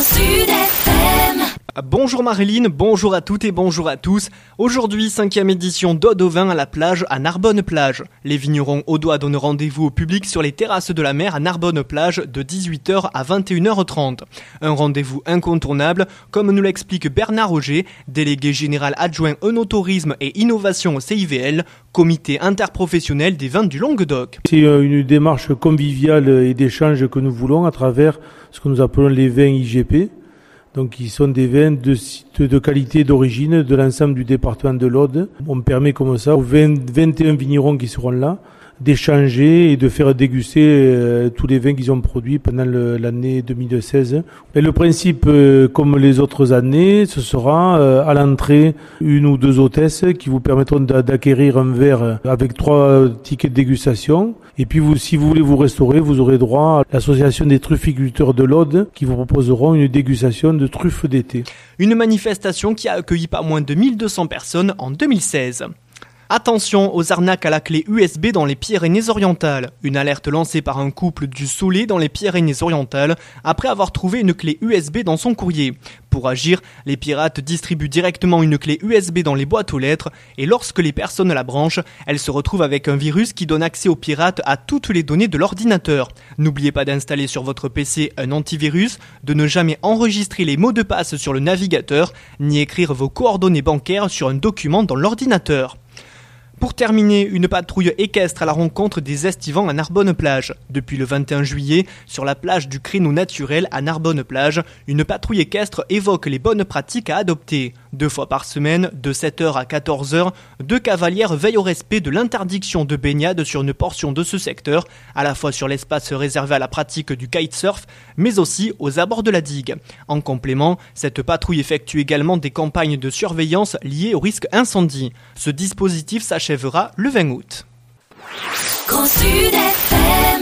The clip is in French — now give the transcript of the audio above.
Sud FM. Bonjour Marilyn, bonjour à toutes et bonjour à tous. Aujourd'hui, 5e édition d'Aude au vin à la plage à Narbonne-Plage. Les vignerons audois donnent rendez-vous au public sur les terrasses de la mer à Narbonne-Plage de 18h à 21h30. Un rendez-vous incontournable, comme nous l'explique Bernard Auger, délégué général adjoint œnotourisme et innovation au CIVL, comité interprofessionnel des vins du Languedoc. C'est une démarche conviviale et d'échange que nous voulons à travers ce que nous appelons les vins IGP. Donc, qui sont des vins de qualité d'origine de l'ensemble du département de l'Aude. On permet comme ça aux 21 vignerons qui seront là d'échanger et de faire déguster tous les vins qu'ils ont produits pendant l'année 2016. Et le principe, comme les autres années, ce sera à l'entrée une ou deux hôtesses qui vous permettront d'acquérir un verre avec 3 tickets de dégustation. Et puis, si vous voulez vous restaurer, vous aurez droit à l'association des trufficulteurs de l'Aude qui vous proposeront une dégustation de truffes d'été. Une manifestation qui a accueilli pas moins de 1200 personnes en 2016. Attention aux arnaques à la clé USB dans les Pyrénées-Orientales. Une alerte lancée par un couple du Soulé dans les Pyrénées-Orientales après avoir trouvé une clé USB dans son courrier. Pour agir, les pirates distribuent directement une clé USB dans les boîtes aux lettres et lorsque les personnes la branchent, elles se retrouvent avec un virus qui donne accès aux pirates à toutes les données de l'ordinateur. N'oubliez pas d'installer sur votre PC un antivirus, de ne jamais enregistrer les mots de passe sur le navigateur, ni écrire vos coordonnées bancaires sur un document dans l'ordinateur. Pour terminer, une patrouille équestre à la rencontre des estivants à Narbonne-Plage. Depuis le 21 juillet, sur la plage du Créneau naturel à Narbonne-Plage, une patrouille équestre évoque les bonnes pratiques à adopter. 2 fois par semaine, de 7h à 14h, 2 cavalières veillent au respect de l'interdiction de baignade sur une portion de ce secteur, à la fois sur l'espace réservé à la pratique du kitesurf, mais aussi aux abords de la digue. En complément, cette patrouille effectue également des campagnes de surveillance liées au risque incendie. Ce dispositif s'achèvera le 20 août. Grand Sud FM.